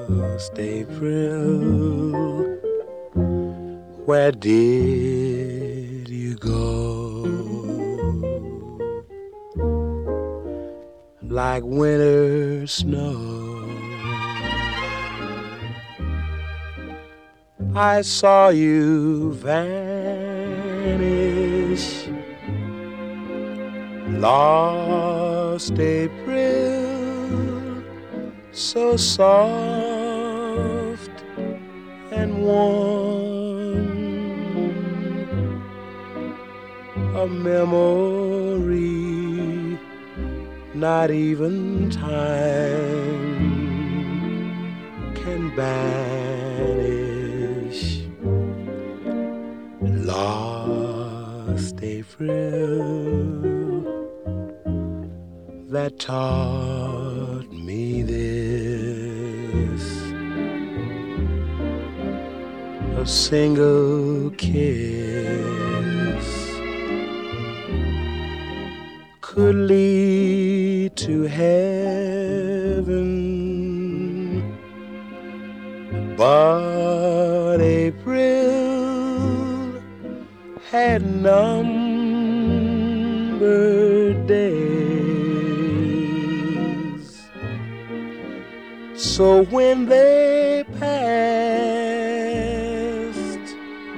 Last April, where did you go? Like winter snow, I saw you vanish. Lost April, so soft and warm, a memory not even time can banish. Lost April, that taught me this: a single kiss could lead to heaven, but April had numbered days. So when they passed,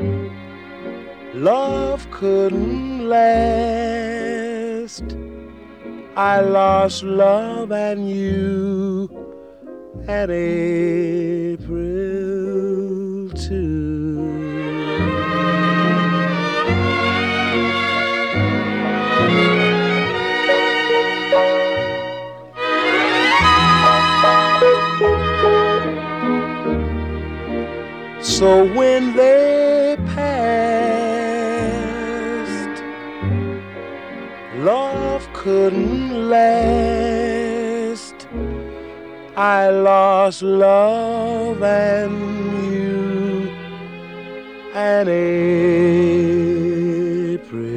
love couldn't last. I lost love and you and April too. So when they passed, love couldn't last. I lost love and you and April.